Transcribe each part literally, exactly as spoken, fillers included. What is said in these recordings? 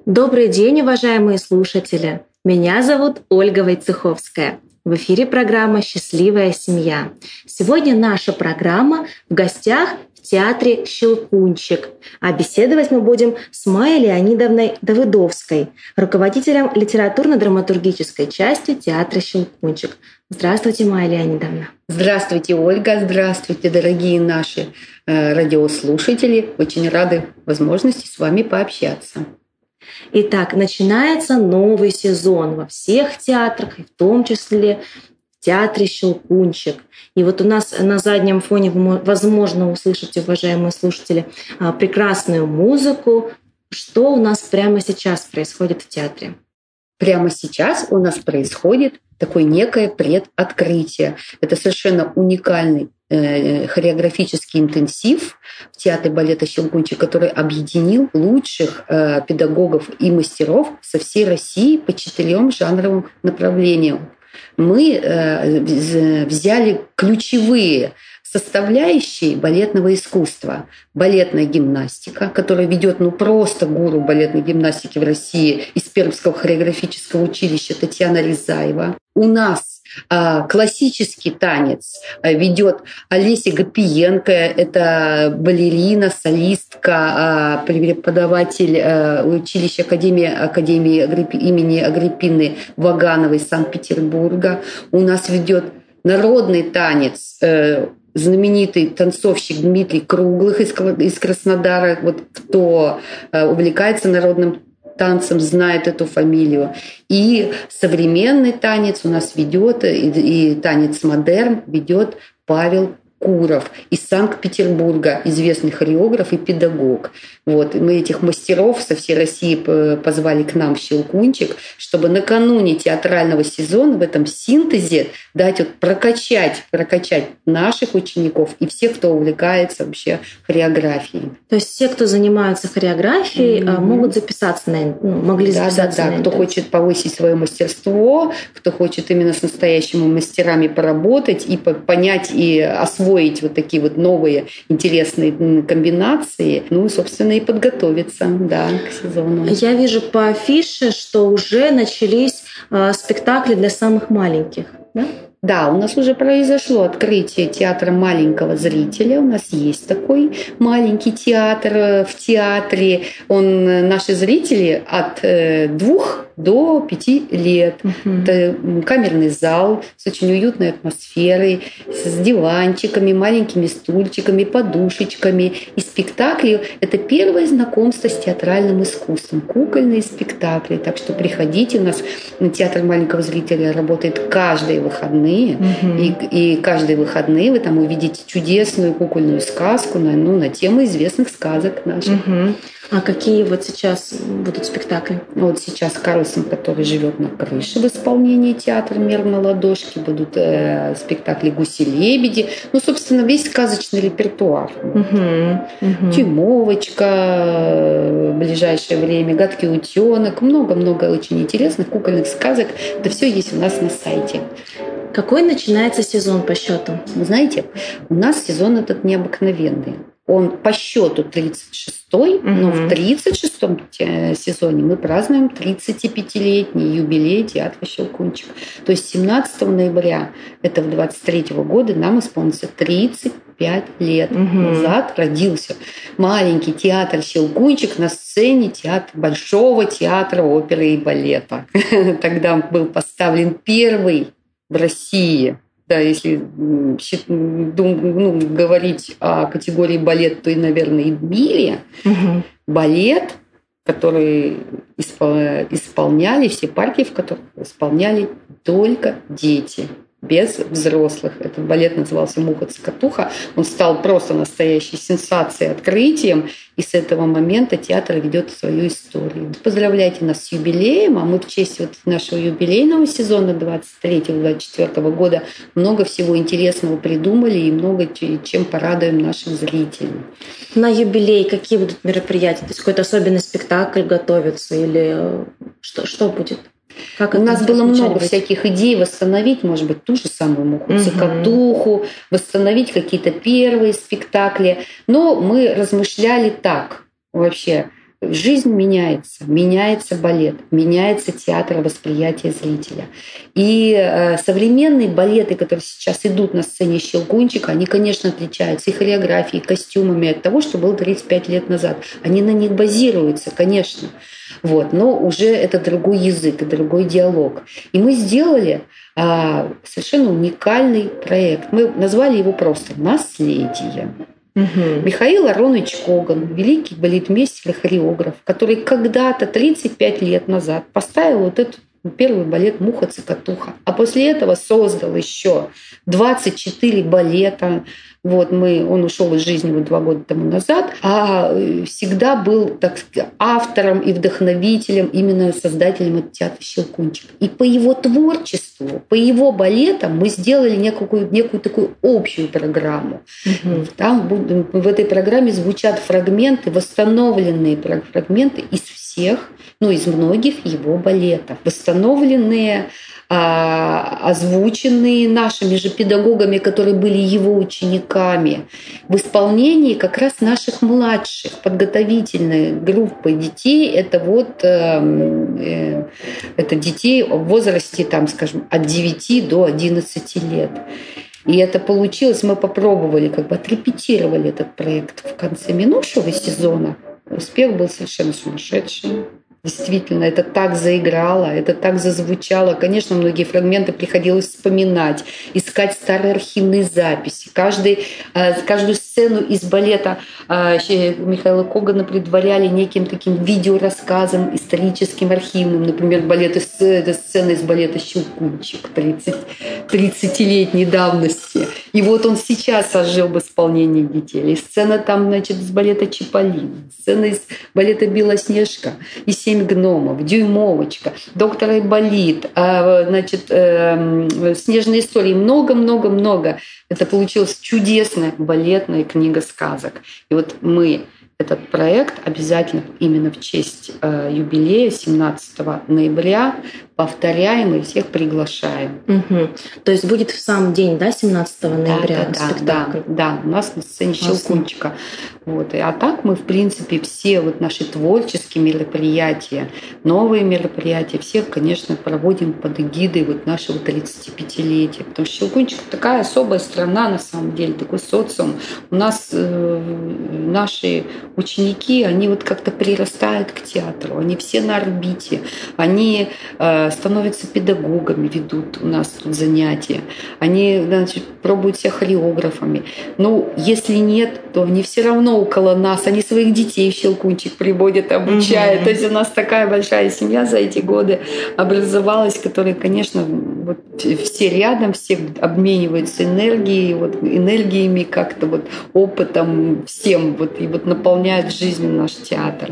Добрый день, уважаемые слушатели! Меня зовут Ольга Войцеховская. В эфире программа «Счастливая семья». Сегодня наша программа в гостях в театре «Щелкунчик». А беседовать мы будем с Майей Леонидовной Давыдовской, руководителем литературно-драматургической части театра «Щелкунчик». Здравствуйте, Майя Леонидовна. Здравствуйте, Ольга. Здравствуйте, дорогие наши э, радиослушатели. Очень рады возможности с вами пообщаться. Итак, начинается новый сезон во всех театрах, и в том числе в театре «Щелкунчик». И вот у нас на заднем фоне вы, возможно, услышите, уважаемые слушатели, прекрасную музыку. Что у нас прямо сейчас происходит в театре? Прямо сейчас у нас происходит такое некое предоткрытие. Это совершенно уникальный э, хореографический интенсив в театре балета «Щелкунчик», который объединил лучших э, педагогов и мастеров со всей России по четырем жанровым направлениям. Мы э, взяли ключевые составляющие балетного искусства. Балетная гимнастика, которая ведет ну просто гуру балетной гимнастики в России из Пермского хореографического училища Татьяна Рязаева. У нас а, классический танец ведет Олеся Гапиенко. Это балерина, солистка, а, преподаватель а, училища Академии, Академии Агрипп, имени Агриппины Вагановой из Санкт-Петербурга. У нас ведет народный танец э, знаменитый танцовщик Дмитрий Круглых из Краснодара. Вот кто увлекается народным танцем, знает эту фамилию. И современный танец у нас ведет, и, и танец модерн ведет Павел Куров из Санкт-Петербурга, известный хореограф и педагог. Вот. И мы этих мастеров со всей России позвали к нам в «Щелкунчик», чтобы накануне театрального сезона в этом синтезе дать вот прокачать, прокачать наших учеников и всех, кто увлекается вообще хореографией. То есть все, кто занимаются хореографией, mm-hmm. могут записаться на ну, могли да, записаться да, да. на Кто хочет повысить свое мастерство, кто хочет именно с настоящими мастерами поработать и понять и освоить вот такие вот новые интересные комбинации, ну, собственно, и подготовиться, да, к сезону. Я вижу по афише, что уже начались э, спектакли для самых маленьких, да? Да, у нас уже произошло открытие театра маленького зрителя. У нас есть такой маленький театр в театре. Он, наши зрители от двух до пяти лет. Uh-huh. Это камерный зал с очень уютной атмосферой, с диванчиками, маленькими стульчиками, подушечками. И спектакли — это первое знакомство с театральным искусством. Кукольные спектакли. Так что приходите. У нас театр маленького зрителя работает каждые выходные. Uh-huh. И, и каждые выходные вы там увидите чудесную кукольную сказку на, ну, на тему известных сказок наших. Uh-huh. А какие вот сейчас будут спектакли? Вот сейчас «Карлсон, который живет на крыше» в исполнении театра «Мир на ладошке». Будут э, спектакли «Гуси-лебеди». Ну, собственно, весь сказочный репертуар. Uh-huh. Uh-huh. «Тимовочка» в ближайшее время, «Гадкий утенок». Много-много очень интересных кукольных сказок. Это все есть у нас на сайте. Какой начинается сезон по счету? Вы знаете, у нас сезон этот необыкновенный. Он по счету тридцать шестой, uh-huh. но в тридцать шестом сезоне мы празднуем тридцатипятилетний юбилей театра «Щелкунчик». То есть семнадцатого ноября этого двадцать третьего года нам исполнится тридцать пять лет uh-huh. назад родился маленький театр «Щелкунчик» на сцене театра, Большого театра оперы и балета. Тогда был поставлен первый в России. Да, если ну, говорить о категории балет, то и, наверное, и в мире угу. балет, который исполняли, все партии, в которых исполняли только дети, без взрослых. Этот балет назывался «Муха-цокотуха». Он стал просто настоящей сенсацией, открытием. И с этого момента театр ведет свою историю. Поздравляйте нас с юбилеем, а мы в честь вот нашего юбилейного сезона двадцать третьего — двадцать четвёртого года много всего интересного придумали и много чем порадуем наших зрителей. На юбилей какие будут мероприятия? То есть какой-то особенный спектакль готовится или что, что будет? Как У нас было много быть? всяких идей восстановить, может быть, ту же самую «Муху-цокотуху», угу. восстановить какие-то первые спектакли. Но мы размышляли так вообще. Жизнь меняется, меняется балет, меняется театр восприятия зрителя. И э, современные балеты, которые сейчас идут на сцене «Щелкунчика», они, конечно, отличаются и хореографией, и костюмами от того, что было тридцать пять лет назад. Они на них базируются, конечно. Вот. Но уже это другой язык и другой диалог. И мы сделали э, совершенно уникальный проект. Мы назвали его просто «Наследие». Угу. Михаил Аронович Коган, великий балетмейстер и хореограф, который когда-то, тридцать пять лет назад, поставил вот этот первый балет «Муха-цокотуха», а после этого создал еще двадцать четыре балета. Вот мы, он ушел из жизни вот два года тому назад, а всегда был, так сказать, автором и вдохновителем, именно создателем этого театра «Щелкунчик». И по его творчеству, по его балетам мы сделали некую, некую такую общую программу. Угу. Там в этой программе звучат фрагменты, восстановленные фрагменты из всех, ну, из многих его балетов, восстановленные, озвученные нашими же педагогами, которые были его учениками, в исполнении как раз наших младших, подготовительной группы детей. Это вот э, это детей в возрасте, там, скажем, от девяти до одиннадцати лет. И это получилось, мы попробовали, как бы отрепетировали этот проект в конце минувшего сезона. Успех был совершенно сумасшедший. Действительно, это так заиграло, это так зазвучало. Конечно, многие фрагменты приходилось вспоминать, искать старые архивные записи. Каждый, каждую сцену из балета Михаила Когана предваряли неким таким видеорассказом историческим, архивным. Например, балет из, сцена из балета «Щелкунчик» тридцатилетней давности. И вот он сейчас ожил в исполнении детей. И сцена там, значит, из балета «Чиполлино», сцена из балета «Белоснежка» и «Семь гномов», «Дюймовочка», «Доктор Айболит», значит, «Снежные истории». Много-много-много. Это получилась чудесная балетная книга сказок. И вот мы этот проект обязательно именно в честь юбилея семнадцатого ноября повторяем и всех приглашаем. Угу. То есть будет в сам день, да, семнадцатого ноября да, спектакль? Да, да, у нас на сцене «Щелкунчика». Вот. А так мы, в принципе, все вот наши творческие мероприятия, новые мероприятия, всех, конечно, проводим под эгидой вот нашего тридцатипятилетия. Потому что «Щелкунчик» — такая особая страна, на самом деле, такой социум. У нас э, наши ученики, они вот как-то прирастают к театру, они все на орбите, они э, становятся педагогами, ведут у нас тут занятия, они, значит, пробуют себя хореографами. Ну, если нет, то они все равно около нас, они своих детей в «Щелкунчик» приводят, обучают. Mm-hmm. То есть у нас такая большая семья за эти годы образовалась, которая, конечно, вот все рядом, все обмениваются энергией, вот энергиями как-то вот опытом всем, вот и вот наполняют жизнью наш театр.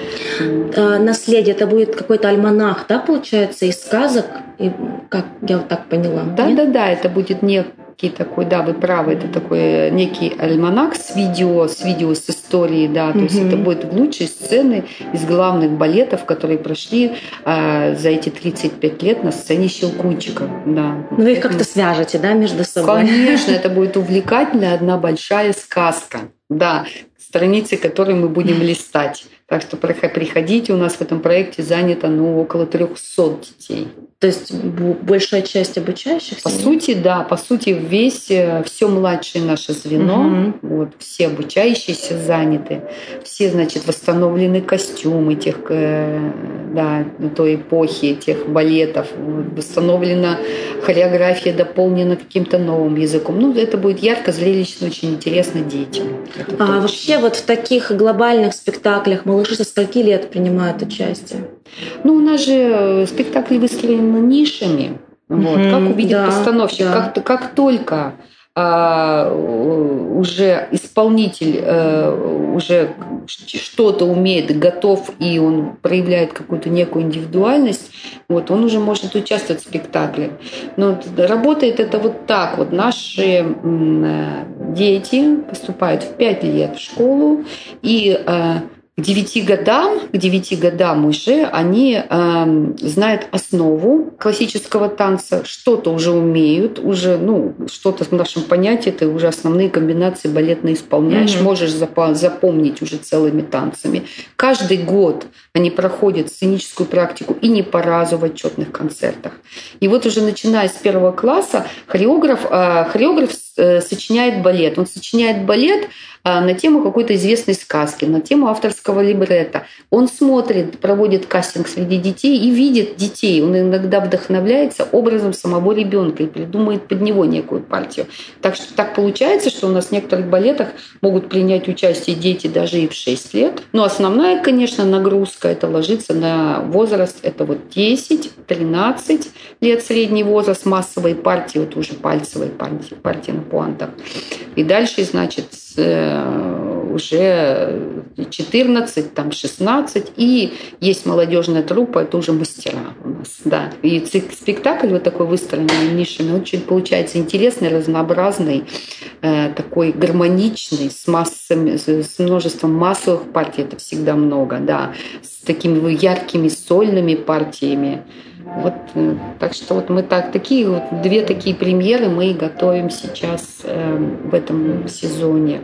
«Наследие» — это будет какой-то альманах, да, получается, из сказок, и как я вот так поняла? Да, нет? да, да, это будет некий такой, да, вы правы, это такой некий альманах с видео, с видео с историей, да, то угу. есть это будут лучшие сцены из главных балетов, которые прошли а, за эти тридцать пять лет на сцене «Щелкунчика», да. Ну вы их как-то свяжете, да, между собой? Конечно, это будет увлекательная одна большая сказка, да, страницы, которые мы будем листать. Так что приходите, у нас в этом проекте занято ну, около трехсот детей. То есть большая часть обучающихся? По сути, да. По сути, весь, все младшее наше звено, угу. вот, все обучающиеся заняты, все, значит, восстановлены костюмы тех, да, той эпохи, тех балетов, восстановлена хореография, дополнена каким-то новым языком. Ну, это будет ярко, зрелищно, очень интересно детям. А вообще вот в таких глобальных спектаклях малыши со скольки лет принимают участие? Ну, у нас же спектакли выстроены нишами. Вот. Mm-hmm, как увидит да, постановщик, да. Как, как только а, уже исполнитель а, уже что-то умеет, готов, и он проявляет какую-то некую индивидуальность, вот, он уже может участвовать в спектакле. Но работает это вот так. Вот наши дети поступают в пять лет в школу, и а, К девяти годам, к девяти годам уже они э, знают основу классического танца, что-то уже умеют, уже, ну, что-то в нашем понятии, ты уже основные комбинации балетные исполняешь, mm-hmm. можешь запа- запомнить уже целыми танцами. Каждый год они проходят сценическую практику и не по разу в отчетных концертах. И вот уже начиная с первого класса хореограф, э, хореограф э, сочиняет балет. Он сочиняет балет э, на тему какой-то известной сказки, на тему авторского либретто. Он смотрит, проводит кастинг среди детей и видит детей. Он иногда вдохновляется образом самого ребенка и придумает под него некую партию. Так что так получается, что у нас в некоторых балетах могут принять участие дети даже и в шесть лет. Но основная, конечно, нагрузка это ложится на возраст, это вот десять-тринадцать лет средний возраст массовой партии, вот уже пальцевой партии, партии на пуантах. И дальше, значит, уже четырнадцать, там шестнадцать, и есть молодежная труппа, это уже мастера у нас, да. И спектакль вот такой выстроенный нишами, очень получается интересный, разнообразный, такой гармоничный, с массами, с множеством массовых партий, это всегда много, да, с такими яркими сольными партиями. Вот, так что вот мы так, такие вот две такие премьеры мы готовим сейчас э, в этом сезоне.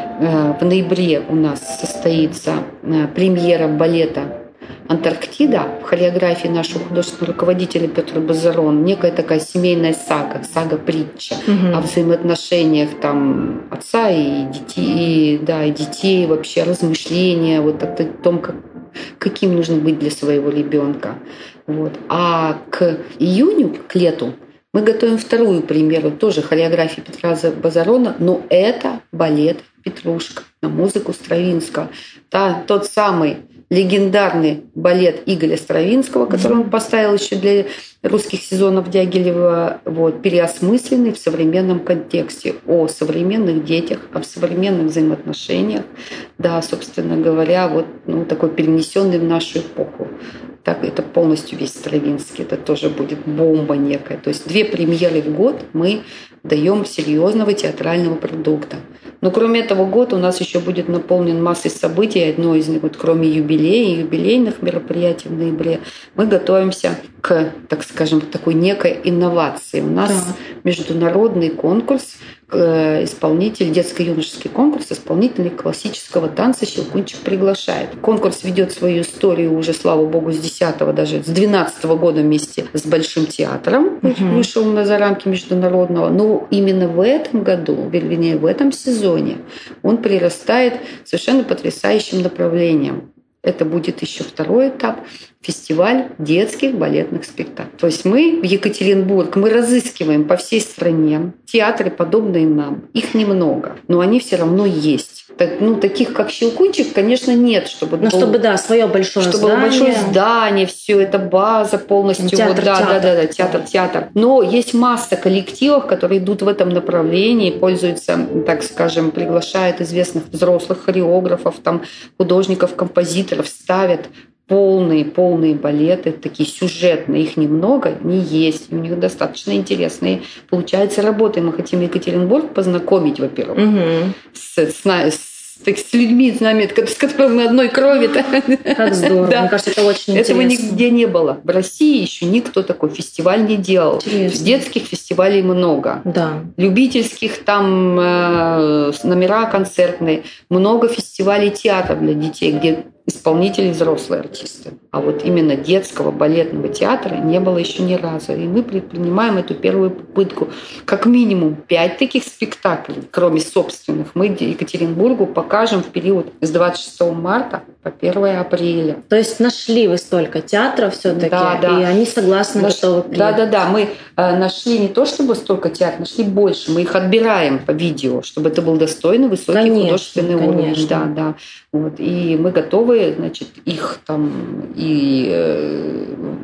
Э, в ноябре у нас состоится э, премьера балета «Антарктида» в хореографии нашего художественного руководителя Петра Базарон. Некая такая семейная сага, сага-притча угу. о взаимоотношениях там, отца и детей, и, да, и детей, вообще размышления вот о том, как, каким нужно быть для своего ребенка. Вот. А к июню, к лету, мы готовим вторую премьеру, тоже хореографии Петра Базарона, но это балет «Петрушка» на музыку Стравинского. Та, тот самый легендарный балет Игоря Стравинского, который он поставил еще для русских сезонов Дягилева, вот, переосмысленный в современном контексте, о современных детях, о современных взаимоотношениях, да, собственно говоря, вот, ну, такой перенесенный в нашу эпоху. Так, это полностью весь Стравинский, это тоже будет бомба некая. То есть две премьеры в год мы даем серьезного театрального продукта. Но кроме этого, год у нас еще будет наполнен массой событий. Одно из них, вот, кроме юбилея, юбилейных мероприятий в ноябре, мы готовимся к, так скажем, такой некой инновации. У нас да. международный конкурс, исполнитель, детско-юношеский конкурс исполнителей классического танца «Щелкунчик приглашает». Конкурс ведет свою историю уже, слава богу, с десятого, даже с двенадцатого года вместе с Большим театром. Угу. Вышел на за рамки международного. Но именно в этом году, вернее, в этом сезоне он прирастает совершенно потрясающим направлением. Это будет еще второй этап — фестиваль детских балетных спектаклей. То есть мы в Екатеринбург, мы разыскиваем по всей стране театры, подобные нам. Их немного, но они все равно есть. Так, ну, таких, как «Щелкунчик», конечно, нет. Чтобы, ну, был, чтобы, да, свое большое чтобы здание. Чтобы большое здание, все это база полностью. Театр, вот, да, театр. да, да, да, театр, театр. Но есть масса коллективов, которые идут в этом направлении, пользуются, так скажем, приглашают известных взрослых хореографов, там, художников, композиторов, ставят полные, полные балеты, такие сюжетные, их немного, не есть. У них достаточно интересные, получается, работы. Мы хотим Екатеринбург познакомить, во-первых, угу. с, с, с, с людьми, с нами, с которыми мы одной крови. Как здорово. Да. Мне кажется, это очень Этого интересно. Этого нигде не было. В России еще никто такой фестиваль не делал. Интересно. Детских фестивалей много. Да. Любительских там э, номера концертные. Много фестивалей театра для детей, где исполнители взрослые артисты. А вот именно детского балетного театра не было еще ни разу. И мы предпринимаем эту первую попытку. Как минимум пять таких спектаклей, кроме собственных, мы Екатеринбургу покажем в период с двадцать шестого марта по первое апреля. То есть нашли вы столько театров все-таки, да, да. и они согласны, Наш... готовы приехать. Да, да, да. Мы нашли не то чтобы столько театров, нашли больше. Мы их отбираем по видео, чтобы это был достойный, высокий конечно, художественный уровень. Конечно. Да, да. Вот. И мы готовы, значит, их там и э,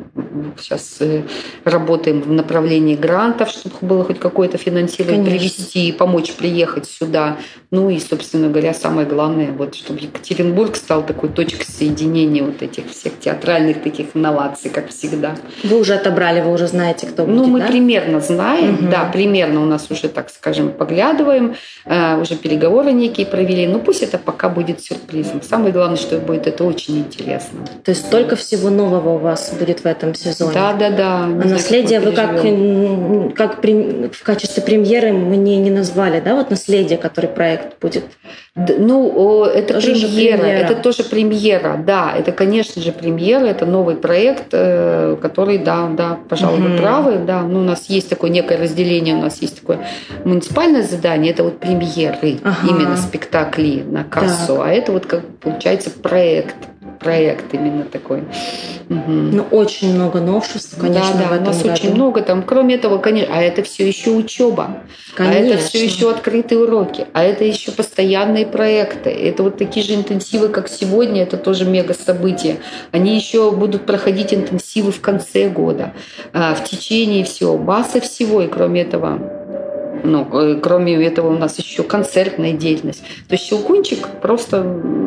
сейчас э, работаем в направлении грантов, чтобы было хоть какое-то финансирование конечно. Привести и помочь приехать сюда. Ну и, собственно говоря, самое главное, вот, чтобы Екатеринбург стал такой точкой соединения вот этих всех театральных таких инноваций, как всегда. Вы уже отобрали, вы уже знаете, кто будет, Ну, мы да? примерно знаем, угу. да, примерно у нас уже, так скажем, поглядываем, э, уже переговоры некие провели. Ну, пусть это пока будет сюрпризом. Самое главное, что будет это очень интересно. То есть столько всего нового у вас будет в этом сезоне? Да, да, да. А «Наследие» вы как, как в качестве премьеры мне не назвали, да? Вот «Наследие», который проект будет? Ну, это тоже премьера, премьера. Это тоже премьера, да. Это, конечно же, премьера, это новый проект, который, да, да, пожалуй, вы правы, да. Ну, у нас есть такое некое разделение, у нас есть такое муниципальное задание, это вот премьеры, ага. именно спектакли на кассу, так. А это вот, как получается, проект. Проект именно такой. Угу. Ну, очень много новшеств, конечно, да, да, в этом у нас году. очень много там. Кроме этого, конечно, а это все еще учеба, конечно. А это все еще открытые уроки, а это еще постоянные проекты. Это вот такие же интенсивы, как сегодня, это тоже мега событие. Они еще будут проходить интенсивы в конце года, в течение всего, масса всего, и кроме этого. Ну, кроме этого у нас еще концертная деятельность. То есть «Щелкунчик» просто,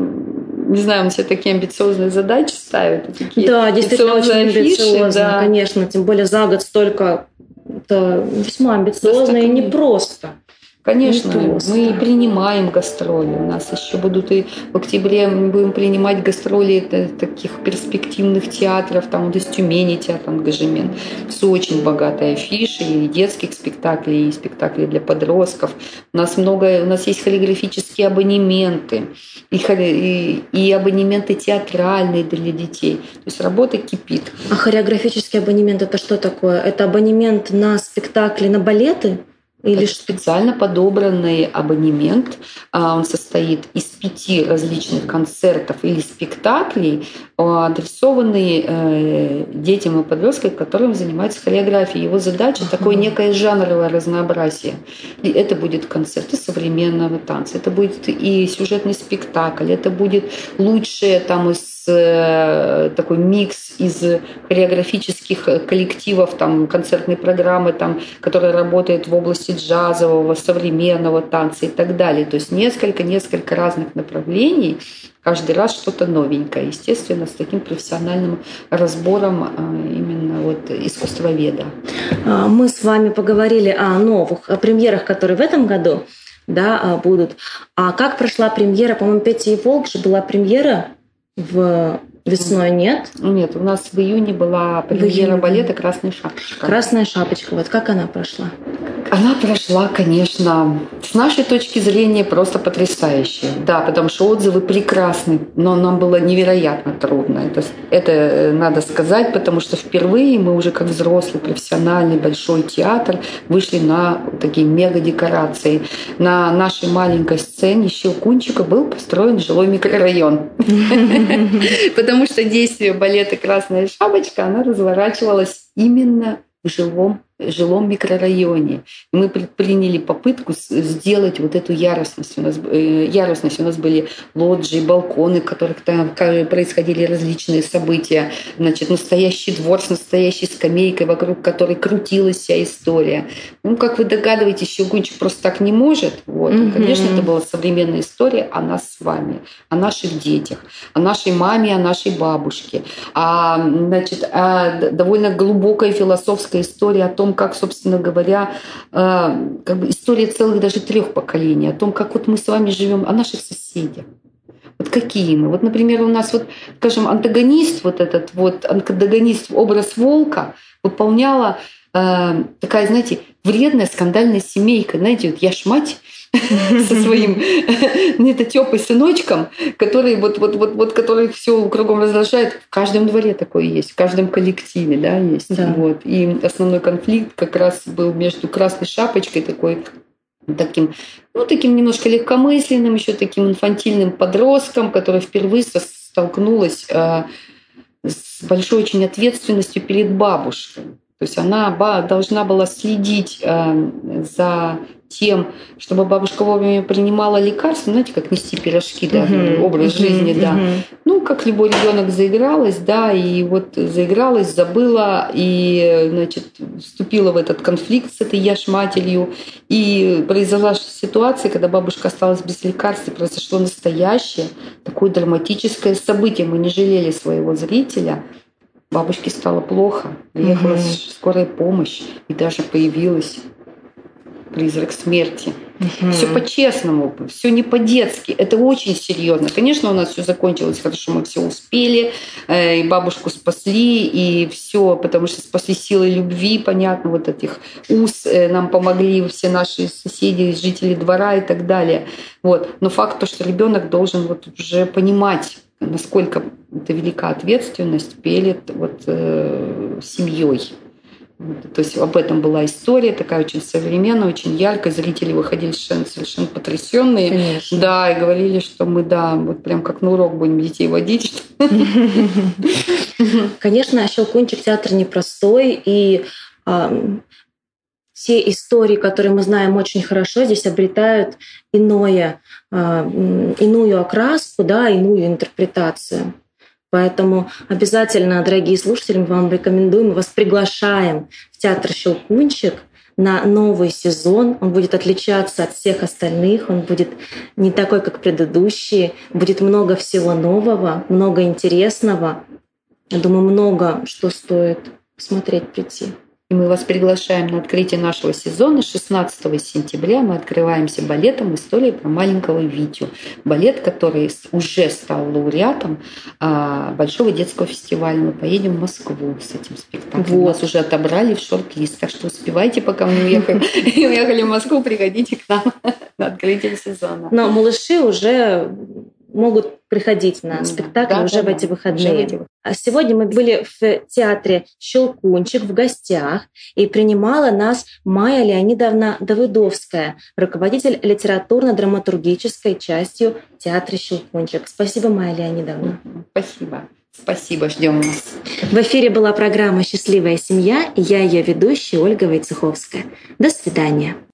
не знаю, он себе такие амбициозные задачи ставит. Такие да, действительно очень амбициозно, да. конечно. Тем более за год столько, это весьма амбициозно и непросто. Конечно, мы принимаем гастроли. У нас еще будут и в октябре мы будем принимать гастроли таких перспективных театров. Там вот из Тюмени театр «Ангажемент». Все очень богатая афиша, и детских спектаклей, и спектаклей для подростков. У нас много, у нас есть хореографические абонементы, и, и, и абонементы театральные для детей. То есть работа кипит. А хореографический абонемент — это что такое? Это абонемент на спектакли, на балеты? Или это специально подобранный абонемент. Он состоит из пяти различных концертов или спектаклей, адресованные детям и подросткам, которым занимаются хореографией. Его задача ага. такое некое жанровое разнообразие. И это будет концерты современного танца, это будет и сюжетный спектакль, это будет лучшее там из такой микс из хореографических коллективов, там, концертной программы, там, которая работает в области джазового, современного танца и так далее. То есть несколько-несколько разных направлений, каждый раз что-то новенькое, естественно, с таким профессиональным разбором именно вот искусствоведа. Мы с вами поговорили о новых, о премьерах, которые в этом году, да, будут. А как прошла премьера? По-моему, «Петя и Волк» же была премьера в весной, нет? Нет, у нас в июне была премьера балета «Красная шапочка». «Красная шапочка». Вот как она прошла? Она прошла, конечно, с нашей точки зрения просто потрясающе. Да, потому что отзывы прекрасны, но нам было невероятно трудно. Это, это надо сказать, потому что впервые мы уже как взрослый, профессиональный, большой театр вышли на такие мега-декорации. На нашей маленькой сцене «Щелкунчика» был построен жилой микрорайон. Потому что действие балета «Красная шапочка» она разворачивалась именно в жилом жилом микрорайоне. И мы предприняли попытку сделать вот эту ярусность. У нас, э, ярусность. У нас были лоджии, балконы, в которых там происходили различные события. Значит, настоящий двор с настоящей скамейкой, вокруг которой крутилась вся история. Ну, как вы догадываетесь, «Щелкунчик» просто так не может. Вот. Mm-hmm. Конечно, это была современная история о нас с вами, о наших детях, о нашей маме, о нашей бабушке. А, значит, а довольно глубокая философская история о том, как, собственно говоря, как бы история целых даже трех поколений, о том, как вот мы с вами живем, о наших соседях. Вот какие мы. Вот, например, у нас, вот, скажем, антагонист, вот этот вот антагонист, образ волка выполняла э, такая, знаете, вредная скандальная семейка. Знаете, вот я ж мать со своим недотёпой сыночком, который вот, вот, вот, вот, который все кругом раздражает. В каждом дворе такое есть, в каждом коллективе, да, есть. Да. Вот. И основной конфликт как раз был между «Красной шапочкой», такой таким, ну, таким немножко легкомысленным, еще таким инфантильным подростком, который впервые столкнулась э, с большой очень ответственностью перед бабушкой. То есть она должна была следить э, за тем, чтобы бабушка вовремя принимала лекарства, знаете, как нести пирожки, да, uh-huh, образ uh-huh, жизни, да. Uh-huh. Ну, как любой ребенок заигралась, да, и вот заигралась, забыла, и, значит, вступила в этот конфликт с этой яшматерью, и произошла ситуация, когда бабушка осталась без лекарств, и произошло настоящее, такое драматическое событие. Мы не жалели своего зрителя. Бабушке стало плохо, приехала uh-huh. скорая помощь, и даже появилась призрак смерти. Uh-huh. Все по-честному, все не по-детски. Это очень серьезно. Конечно, у нас все закончилось хорошо, мы все успели, и бабушку спасли, и все, потому что спасли силой любви, понятно, вот этих уз, нам помогли все наши соседи, жители двора и так далее. Вот. Но факт то, что ребенок должен вот уже понимать, насколько это велика ответственность перед вот, э, семьей. То есть об этом была история, такая очень современная, очень яркая. Зрители выходили совершенно, совершенно потрясенные. Конечно. Да, и говорили, что мы, да, вот прям как на урок будем детей водить. Конечно, «Щелкунчик» театр непростой, и все истории, которые мы знаем очень хорошо, здесь обретают иное, иную окраску, да, иную интерпретацию. Поэтому обязательно, дорогие слушатели, мы вам рекомендуем, мы вас приглашаем в театр «Щелкунчик» на новый сезон. Он будет отличаться от всех остальных, он будет не такой, как предыдущие. Будет много всего нового, много интересного. Я думаю, много что стоит посмотреть, прийти. И мы вас приглашаем на открытие нашего сезона. шестнадцатого сентября мы открываемся балетом «История про маленького Витю». Балет, который уже стал лауреатом Большого детского фестиваля. Мы поедем в Москву с этим спектаклем. Вот. Нас уже отобрали в шорт-лист, так что успевайте, пока мы уехали, уехали в Москву, приходите к нам на открытие сезона. Но малыши уже могут приходить на спектакль да, уже, да, в эти выходные. уже в эти выходные. Сегодня мы были в театре «Щелкунчик» в гостях, и принимала нас Майя Леонидовна Давыдовская, руководитель литературно-драматургической частью театра «Щелкунчик». Спасибо, Майя Леонидовна. Спасибо. Спасибо, ждем вас. В эфире была программа «Счастливая семья», и я ее ведущая Ольга Войцеховская. До свидания.